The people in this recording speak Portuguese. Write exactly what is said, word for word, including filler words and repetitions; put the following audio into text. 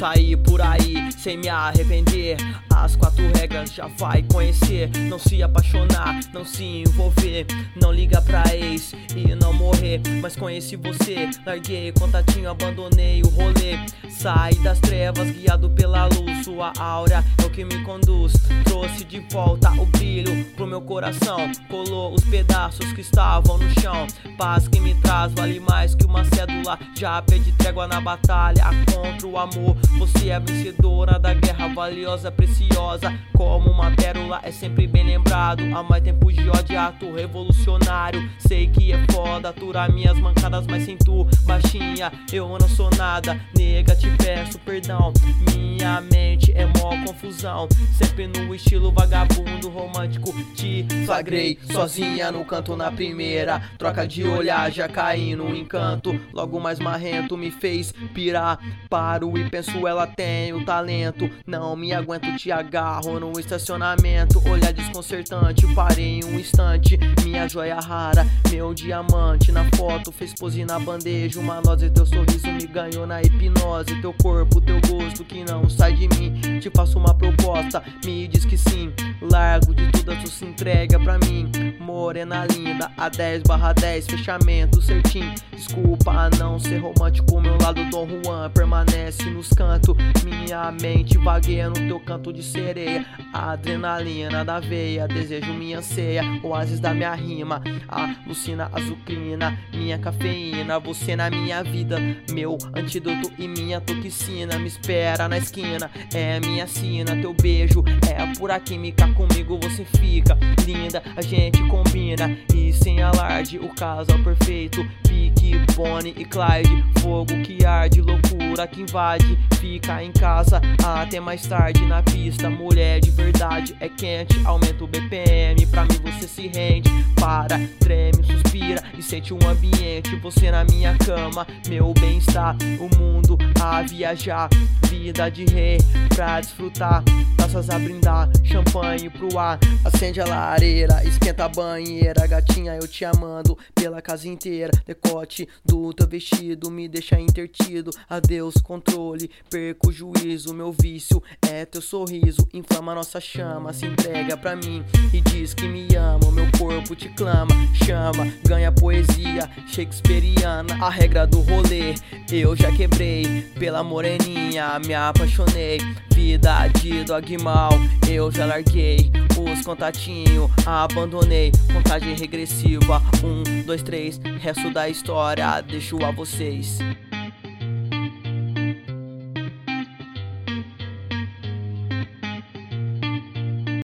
sair por aí sem me arrepender. As quatro regras já vai conhecer: não se apaixonar, não se envolver, não liga pra ex e não morrer. Mas conheci você, larguei contatinho, abandonei o rolê. Saí das trevas, guiado pela luz. Sua aura é o que me conduz. Trouxe de volta o brilho pro meu coração. Colou os pedaços que estavam no chão. Paz que me traz vale mais que uma cédula. Já perdi trégua na batalha contra o amor. Você é a vencedora da guerra, valiosa, preciosa como uma pérola. É sempre bem lembrado. Há mais tempos de ódio, ato revolucionário. Sei que é foda aturar minhas mancadas, mas sem tu, baixinha, eu não sou nada. Nega, te peço perdão, minha mente é mó confusão. Sempre no estilo vagabundo romântico. Te flagrei sozinha no canto na primeira troca de olhar, já caí no encanto. Logo mais marrento me fez pirar. Paro e penso, ela tem o talento. Não me aguento, te agarro no estacionamento. Olhar desconcertante, parei um instante. Minha joia rara, meu diamante. Na foto fez pose na bandeja, uma noz. Teu sorriso me ganhou na hipnose. Teu corpo, teu gosto que não sai de mim. Te faço uma proposta, me diz que sim. Largo de tudo, tu se entrega pra mim. Morena linda, a dez barra dez, fechamento certinho. Desculpa não ser romântico, meu lado Dom Juan permanece nos cantos. Minha mente vagueia no teu canto de sereia. Adrenalina da veia, desejo me anseia. Oásis da minha rima, alucina azucrina. Minha cafeína, você na minha vida. Meu antídoto e minha toxina. Me espera na esquina, é minha sina. Teu beijo é pura química, comigo você fica linda. A gente combina e sem alarde, o casal perfeito. Pique, Bonnie e Clyde, fogo que arde, loucura que invade. Fica em casa até mais tarde na pista. Mulher de verdade é quente, aumenta o B P M. Pra mim você se rende, para, treme, suspira e sente um ambiente. Você na minha cama, meu bem-estar. O mundo a viajar, vida de rei pra desfrutar. Taças a brindar, champanhe pro ar. Acende a lareira, esquenta a banheira. Gatinha, eu te amando pela casa inteira. Decote do teu vestido me deixa intertido. Adeus controle, perco o juízo. Meu vício é teu sorriso. Inflama nossa chama, se entrega pra mim e diz que me ama. Meu corpo te clama, chama, ganha poesia shakespeariana. A regra do rolê eu já quebrei. Pela moreninha me apaixonei. Vida de dog mal, eu já larguei os contatinhos, abandonei. Contagem regressiva, um, dois, três, resto da história deixo a vocês.